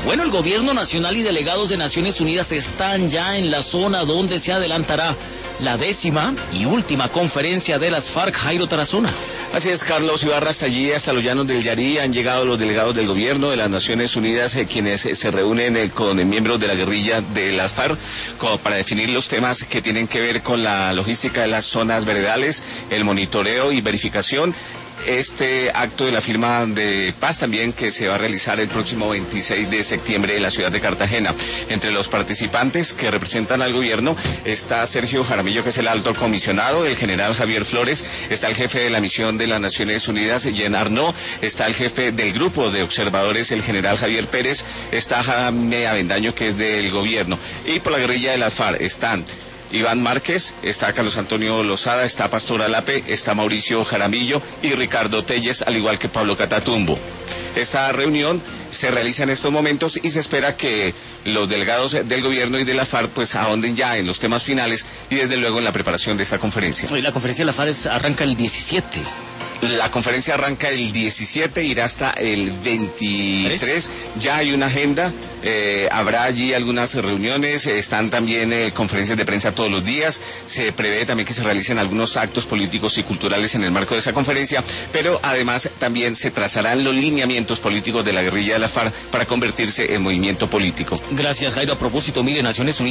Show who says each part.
Speaker 1: Bueno, el gobierno nacional y delegados de Naciones Unidas están ya en la zona donde se adelantará la 10ª y última conferencia de las FARC. Jairo Tarazona.
Speaker 2: Así es, Carlos Ibarra, hasta allí, hasta los llanos del Yarí, han llegado los delegados del gobierno de las Naciones Unidas, quienes se reúnen con miembros de la guerrilla de las FARC, para definir los temas que tienen que ver con la logística de las zonas veredales, el monitoreo y verificación. Este acto de la firma de paz también que se va a realizar el próximo 26 de septiembre en la ciudad de Cartagena. Entre los participantes que representan al gobierno está Sergio Jaramillo, que es el alto comisionado, el general Javier Flores, está el jefe de la misión de las Naciones Unidas, Jean Arnaud, está el jefe del grupo de observadores, el general Javier Pérez, está Jaime Avendaño, que es del gobierno, y por la guerrilla de las FARC están Iván Márquez, está Carlos Antonio Lozada, está Pastor Alape, está Mauricio Jaramillo y Ricardo Telles, al igual que Pablo Catatumbo. Esta reunión se realiza en estos momentos y se espera que los delegados del gobierno y de la FARC pues ahonden ya en los temas finales y desde luego en la preparación de esta conferencia.
Speaker 1: Y la conferencia de la FARC arranca el 17.
Speaker 2: La conferencia arranca el 17, irá hasta el 23. Ya hay una agenda, habrá allí algunas reuniones, están también conferencias de prensa todos los días. Se prevé también que se realicen algunos actos políticos y culturales en el marco de esa conferencia, pero además también se trazarán los lineamientos políticos de la guerrilla de la FARC para convertirse en movimiento político.
Speaker 1: Gracias, Jairo. A propósito, mire, Naciones Unidas